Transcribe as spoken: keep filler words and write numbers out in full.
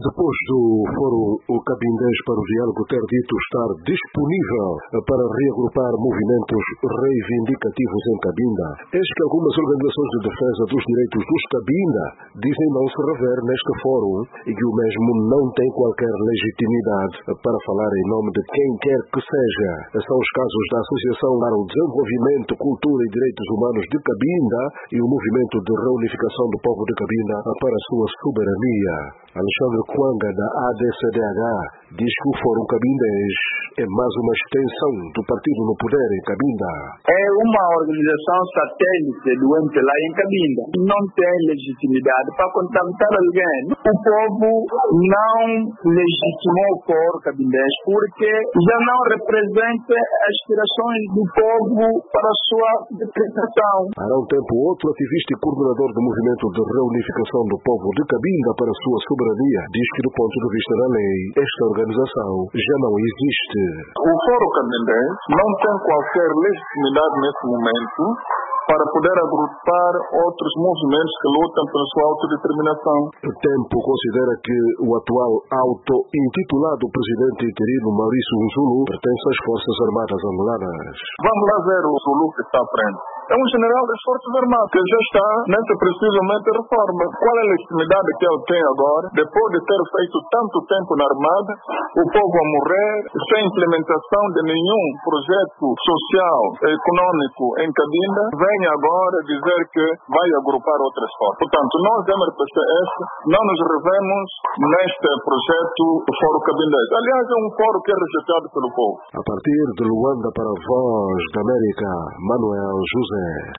Depois do Fórum O Cabindés para o Diálogo ter dito estar disponível para reagrupar movimentos reivindicativos em Cabinda, eis que algumas organizações de defesa dos direitos dos Cabinda dizem não se rever neste fórum e que o mesmo não tem qualquer legitimidade para falar em nome de quem quer que seja. São os casos da Associação para o Desenvolvimento, Cultura e Direitos Humanos de Cabinda e o Movimento de Reunificação do Povo de Cabinda para a sua soberania. Alexandre Kwanga, da A D C D H, diz que o Fórum Cabindés é mais uma extensão do partido no poder em Cabinda. É uma organização satélite do M P L A em Cabinda. Não tem legitimidade para contactar alguém. O povo não legitimou o Fórum Cabindés porque já não representa as aspirações do povo para a sua decretação. Há um tempo, outro ativista e coordenador do Movimento de Reunificação do Povo de Cabinda para a sua soberania diz que, do ponto de vista da lei, esta organização já não existe. O Fórum Cabindés não tem qualquer legitimidade nesse momento para poder agrupar outros movimentos que lutam pela sua autodeterminação. O Tempo considera que o atual auto-intitulado presidente interino Maurício Zulu pertence às Forças Armadas Angolanas. Vamos lá ver o Zulu que está à frente. É um general das Forças Armadas que já está nessa precisamente reforma. Qual é a legitimidade que ele tem agora, depois de ter feito tanto tempo na Armada, o povo a morrer, sem implementação de nenhum projeto social, econômico em Cabinda, vem agora dizer que vai agrupar outras forças. Portanto, nós, M R P C S, não nos revemos neste projeto do Fórum Cabindés. Aliás, é um fórum que é rejeitado pelo povo. A partir de Luanda para a Voz da América, Manuel José.